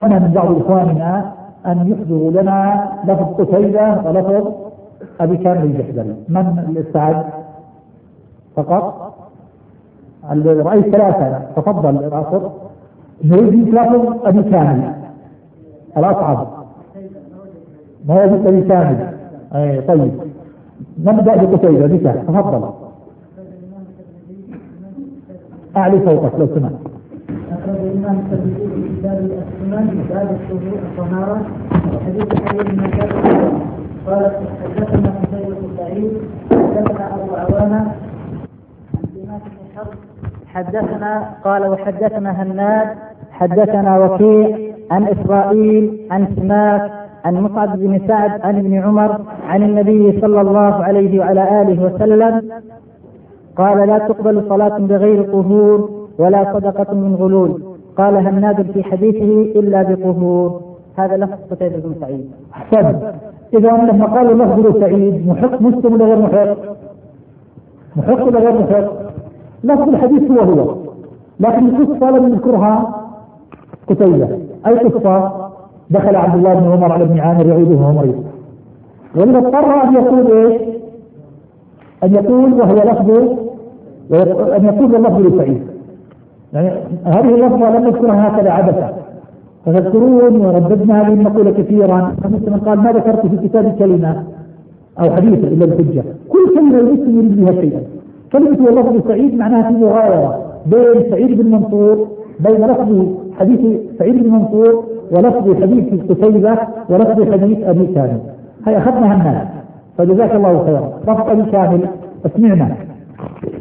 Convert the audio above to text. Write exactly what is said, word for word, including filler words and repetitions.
أنا من بعض إخواننا أن يحضروا لنا لفظ قتيبة ولفظ أبي كامل الجحدري. من الاستعد فقط؟ رأيت ثلاثة، تفضل الآخر. نريد لفظ أبي كامل الأصعب، ما هو أبي كامل. أي طيب نبدأ بقتيبة بك، تفضل. أعلي صوتك لو سمحت. أخرج الإمام الترمذي في كتاب السنن باب الطهارة حديث علي بن مسعود قال حدثنا قتيبة بن سعيد حدثنا أبو عوانة عن سماك بن حرب حدثنا قال وحدثنا هناد حدثنا وكيع عن إسرائيل عن سماك عن مصعب بن سعد عن ابن عمر عن النبي صلى الله عليه وعلى آله وسلم قال لا تقبل صلاة بغير طهور ولا صدقة من غلول. قال هناد في حديثه إلا بطهور. هذا لفظ قتيبة بن سعيد. أحسن. إذا لما قالوا لفظ سعيد محق مسلم ولا غير محق؟ محق ولا غير محق؟ لفظ الحديث هو هو، لكن القصة لم يذكرها قتيبة. أي قصة؟ دخل عبد الله بن عمر على ابن عامر يعيده وهو مريض، ولذا اضطر أن يقول إيش؟ أن يقول وهو لفظ أن يقول اللفظ لسعيد. يعني هذه اللفظة لم نذكرها هكذا عبثا، تذكرون ورددنا هذه المقولة كثيرا. مثل قال ما ذكرت في كتاب كلمة أو حديث إلا الحجة، كل كلمة المسلم يريد بها شيئا. كلمة واللفظ سعيد معناها في مغايرة بين سعيد بن منصور، بين لفظ حديث سعيد بن منصور ولفظ حديث قتيبة ولفظ حديث أبي كامل. هي أخذنا هالناس، فجزاك الله خيرا. لفظ أبي كامل اسمعنا.